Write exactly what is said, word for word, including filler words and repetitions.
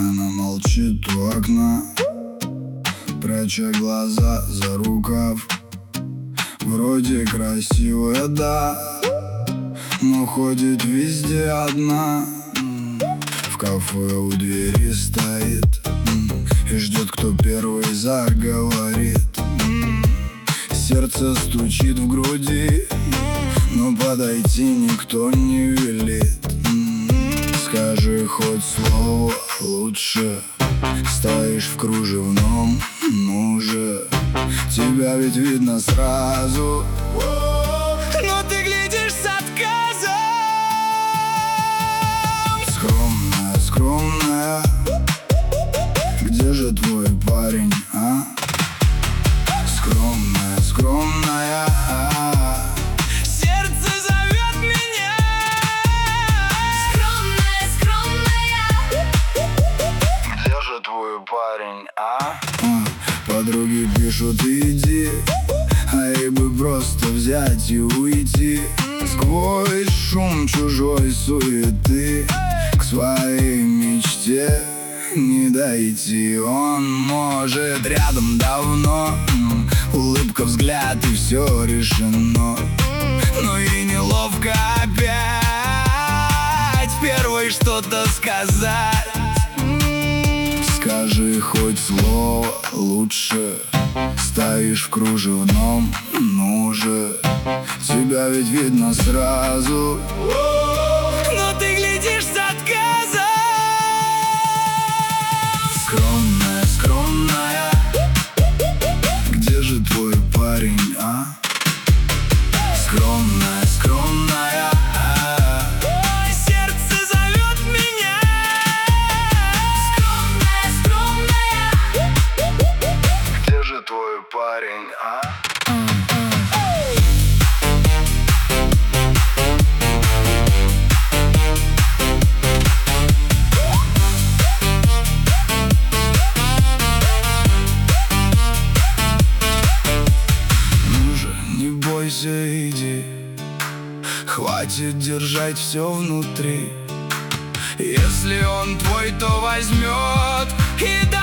Она молчит у окна, пряча глаза за рукав. Вроде красивая, да, но ходит везде одна. В кафе у двери стоит и ждет, кто первый заговорит. Сердце стучит в груди, но подойти никто не велит. Скажи хоть слово лучше, стоишь в кружевном, ну же, тебя ведь видно сразу, но ты глядишь с отказом. Скромная, скромная, где же твой парень, а? Скромная, скромная, сердце зовет меня. Скромная, скромная, где же твой парень, а? а Подруги пишут иди, а ей бы просто взять и уйти. Сквозь шум чужой суеты к своей мечте не дойти. Он может рядом давно, улыбка, взгляд и все решено. Но и неловко опять первой что-то сказать. Скажи хоть слово лучше, стоишь в кружевном, ну же, тебя ведь видно сразу, Но ты глядишь с отказом. Скромная, скромная, где же твой парень, а? Скромная, скромная, Сердце зовет меня. скромная, скромная, где же твой парень, а? Иди, хватит держать все внутри. Если он твой, то возьмет и даст.